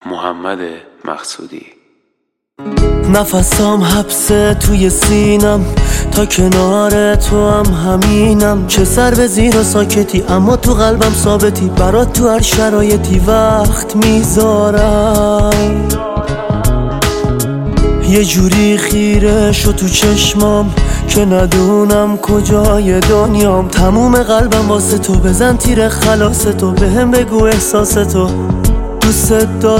محمد مقصودی. نفسام حبسه توی سینم، تا کنار تو هم همینم. چه سر به زیر و ساکتی اما تو قلبم ثابتی. برات تو هر شرایطی وقت میذارم. یه جوری خیره شو تو چشمام که ندونم کجای دنیام. تموم قلبم واسه تو، بزن تیر خلاص تو. بهم بگو احساس تو، دوست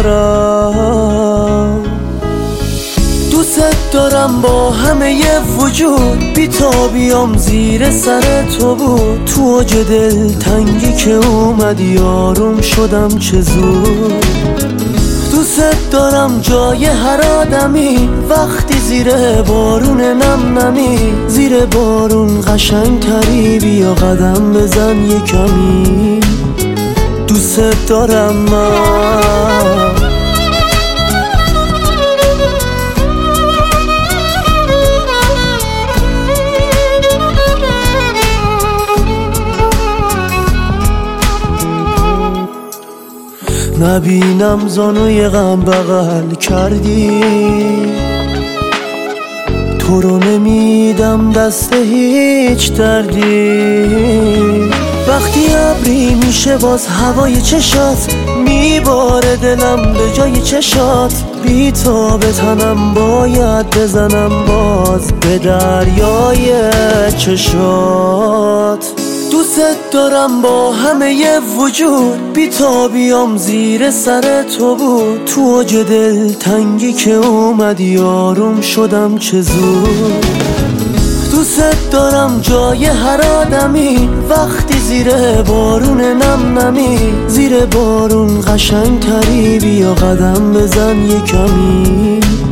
دارم. دوست دارم با همه ی وجود، بی تا بیام زیر سر تو بود. تو اوج دل تنگی که اومدی آروم شدم چه زود. دوست دارم جای هر آدمی، وقتی زیر بارون نم نمی. زیر بارون قشنگ تری، بیا قدم بزن یه کمی. دوست دارم من. نبینم زانوی غم بغل کردی، تو رو نمیدم دست هیچ دردی. وقتی ابری میشه باز هوای چشات، میباره دلم به جای چشات. بی تا به تنم باید بزنم باز به دریای چشات. دوست دارم با همه ی وجود، بی تا بیام زیر سر تو بود. تو اوج دل تنگی که اومدی آروم شدم چه زود. دوست دارم جای هر آدمی، وقتی زیر بارون نم نمی. زیر بارون قشنگ تری، بیا قدم بزن یه کمی.